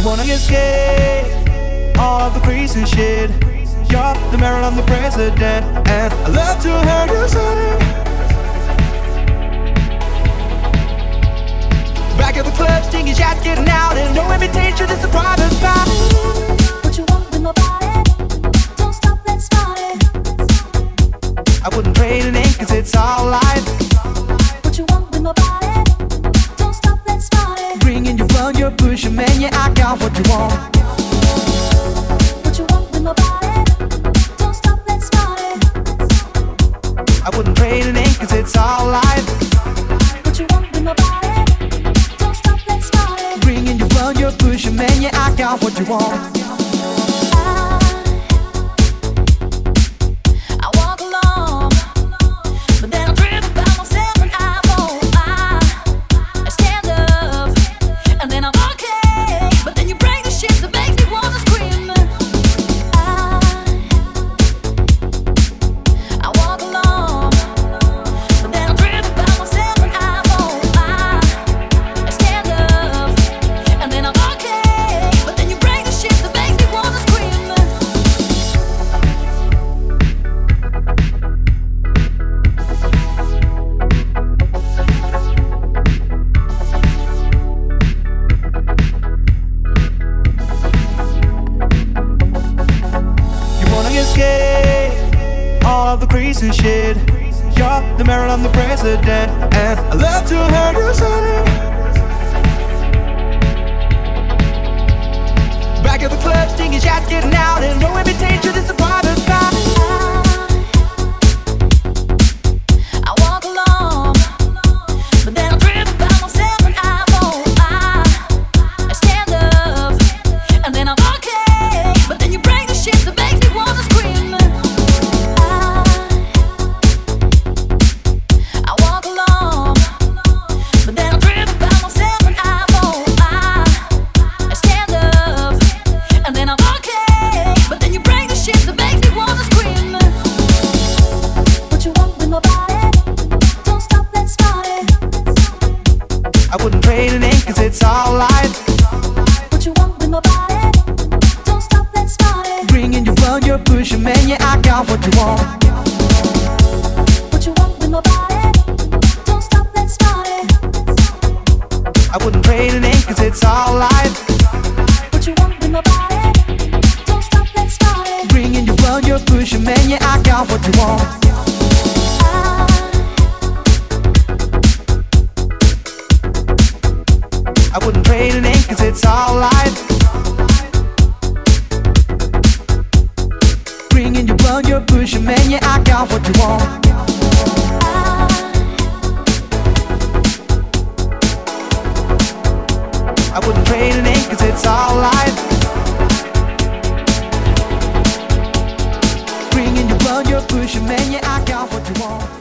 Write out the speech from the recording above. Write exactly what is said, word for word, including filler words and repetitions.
wanna escape all of the crazy shit. You're the mayor, I'm the president, and I love to hear you sing. Back at the club, singing shots, getting out, and no invitation, it's a private spot. What you want with my body? Don't stop, let's start it. I wouldn't trade an ink, cause it's all life. What you want with my body? Don't stop, let's start it. Bringing your fun, your push, your man, yeah, I got what you want. What you want with my body? Don't stop, let's start it. I wouldn't trade an ink, cause it's all life. What you want with my body? Don't stop, let's start it. Bringing your fun, your push, your man, yeah, I got what you want. All of the crazy shit. You're the mayor, I'm the president, and I love to hear you sing. Back at the club, singing shots, getting out, and no invitation, it's a private spot. I walk along, but then I trip by myself and I fall. I, I stand up, and then I'm okay, but then you bring the shit that makes me wanna scream. I wouldn't trade an ink, cause it's all life. What you want with my body? Don't stop, let's start it. Bringing your fun, your push, your man, yeah, I got what you want. What you want with my body? Don't stop, let's start it. I wouldn't trade an ink, cause it's all life. What you want with my body? Don't stop, let's start it. Bringing your fun, your push, your man, yeah, I got what you want. I wouldn't trade an ink, cause it's all life. Bringing your fun, your push, your man, yeah, I got what you want. I wouldn't trade an ink, cause it's all life. Bringing your fun, your push, your man, yeah, I got what you want.